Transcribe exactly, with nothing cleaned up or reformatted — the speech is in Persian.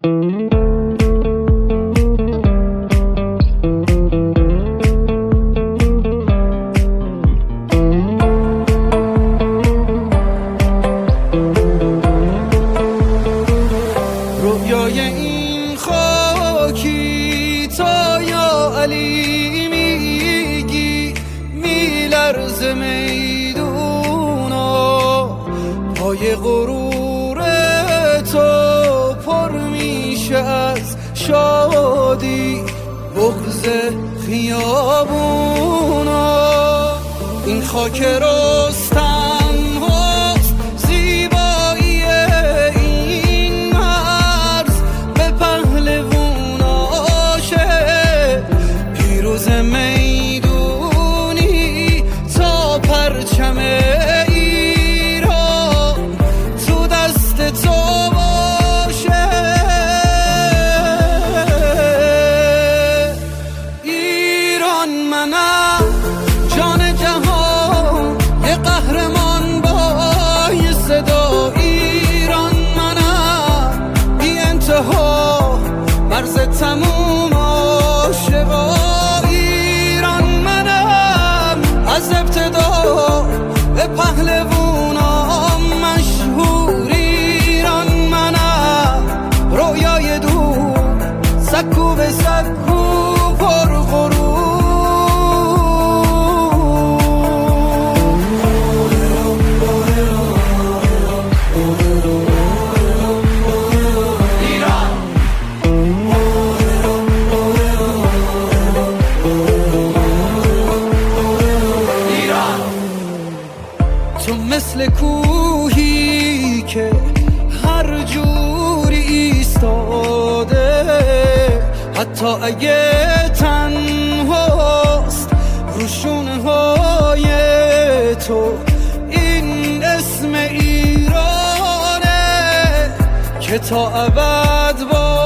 رویای این خاکی تا یا علی میگی میلرزه میدونا، پای غرور تو پر میشه از شادی بغض خیابونا. این خاک رستم هست زیبایی این مرز به پهلووناشه، پیروز میدونی تا پرچم ایران تو دست تو باشه. ایران منم جان جهان یه قهرمان با یه صدا، ایران منم بی انتها مرز تموم عاشقا، ایران منم از ابتدا به پهلوونام مشهور، ایران منم رویای دور سکو به سکو پر غرور. تو مثل کوهی که هر جوری ایستاده، حتی اگه تنهاست روشونه های تو، این اسم ایرانه که تا ابد با